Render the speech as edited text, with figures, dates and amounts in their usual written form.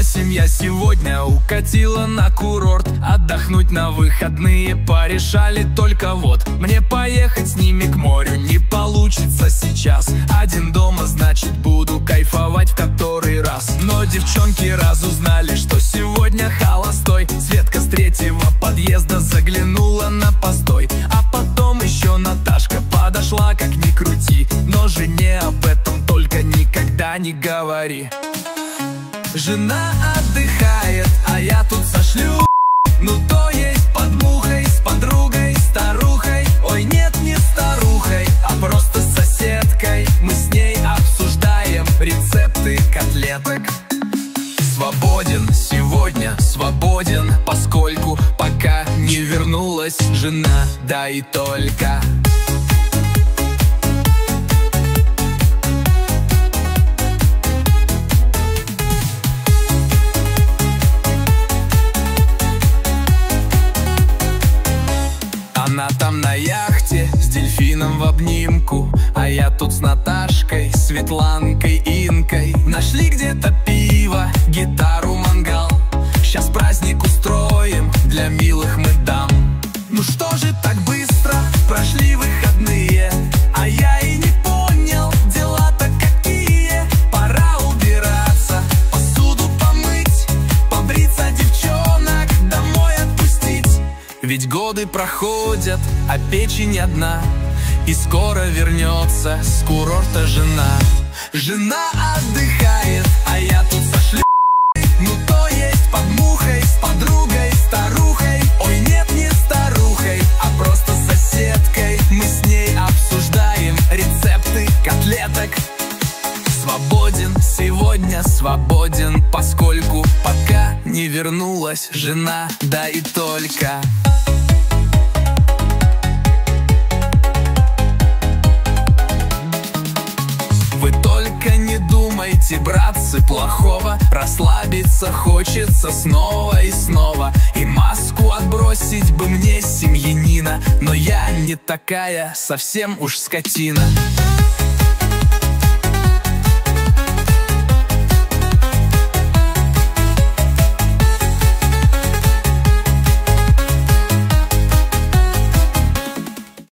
семья сегодня укатила на курорт. Отдохнуть на выходные порешали, только вот мне поехать с ними к морю не получится сейчас. Один дома, значит буду кайфовать в который раз. Но девчонки разузнали, что сегодня холостой. Светка с третьего подъезда заглянула на постой. А потом еще Наташка подошла, как ни крути. Но жене об этом только никогда не говори. Жена отдыхает, а я тут сошлю. Ну то есть под мухой, с подругой, старухой. Ой, нет, не старухой, а просто с соседкой. Мы с ней обсуждаем рецепты котлеток. Свободен сегодня, свободен, поскольку пока не вернулась жена, да и только. Она там на яхте с дельфином в обнимку, а я тут с Наташкой, Светланкой, Инкой. Нашли где-то пиво, гитару, мангал. Сейчас праздник устроим, для милых мы дам. Ну что же так быстро прошли выходные, а я и не понял, дела-то какие. Пора убираться, посуду помыть, побриться девчонок, домой отпустить. Ведь годы проходят, а печень одна, и скоро вернется с курорта жена. Жена отдыхает, а я тут сошлю. Ну то есть под мухой, с подругой, старухой. Ой, нет, не старухой, а просто соседкой. Мы с ней обсуждаем рецепты котлеток. Свободен сегодня, свободен, поскольку пока не вернулась жена, да и только. Вы только не думайте, братцы, плохого. Расслабиться хочется снова и снова. И маску отбросить бы мне семьянина, но я не такая, совсем уж скотина.